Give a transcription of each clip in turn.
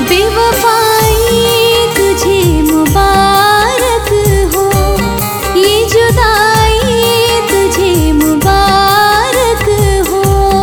बेवफाई तुझे मुबारक हो, ये जुदाई तुझे मुबारक हो।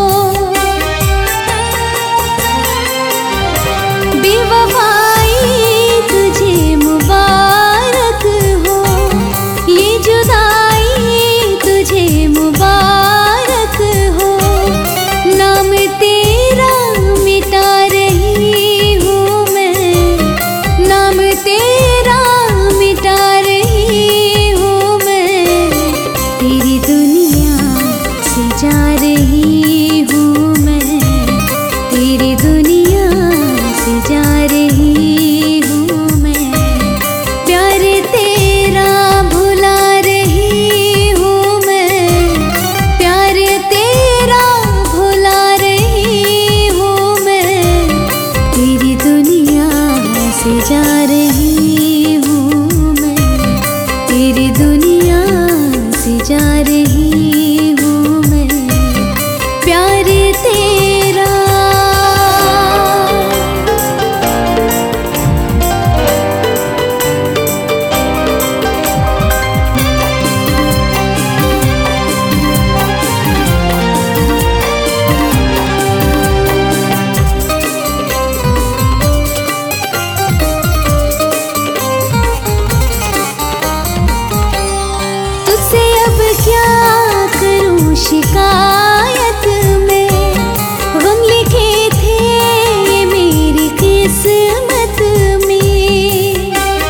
बेवफाई तुझे मुबारक हो, ये जुदाई तुझे मुबारक हो। नाम तेरा मिटा रही हूँ मैं, नाम तेरा मिटा रही हूँ मैं। तेरी दुनिया से जा रही हूँ मैं, तेरी दुनिया से जा रही हूँ मैं। प्यार तेरा भुला रही हूँ मैं, प्यार तेरा भुला रही हूँ मैं। तेरी दुनिया से जा रही हूँ मैं, तेरी दुनिया से जा रही हूँ मैं। प्यार तेरा तुझसे अब क्या करूं शिकायत में। गम लिखे थे ये मेरी किस्मत में।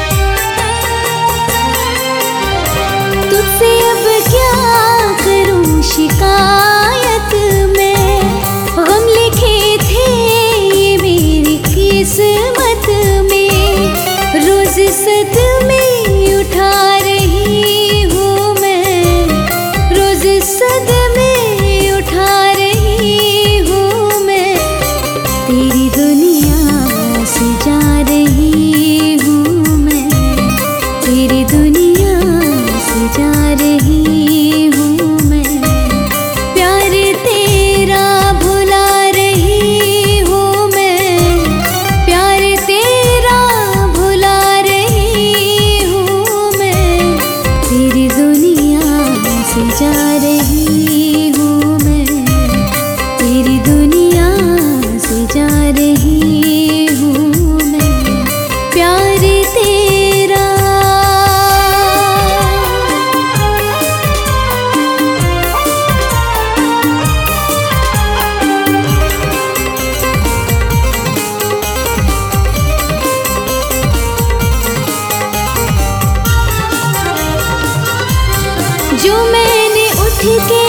तुझसे अब क्या करूं शिकायत में। गम लिखे थे ये मेरी किस्मत में। रोज सदमे उठा रही हूँ मैं, रोज सदमे उठा रही हूँ मैं। तेरी दुनिया से जा रही हूँ मैं, तेरी दुनिया से जा रही हूँ मैं। प्यार तेरा भुला रही हूँ मैं, प्यार तेरा भुला रही हूँ मैं। तेरी दुनिया से जा रही हूँ मैं, तेरी दुनिया से जा रही हूँ मैं। प्यार तेरा जो मैंने उठ के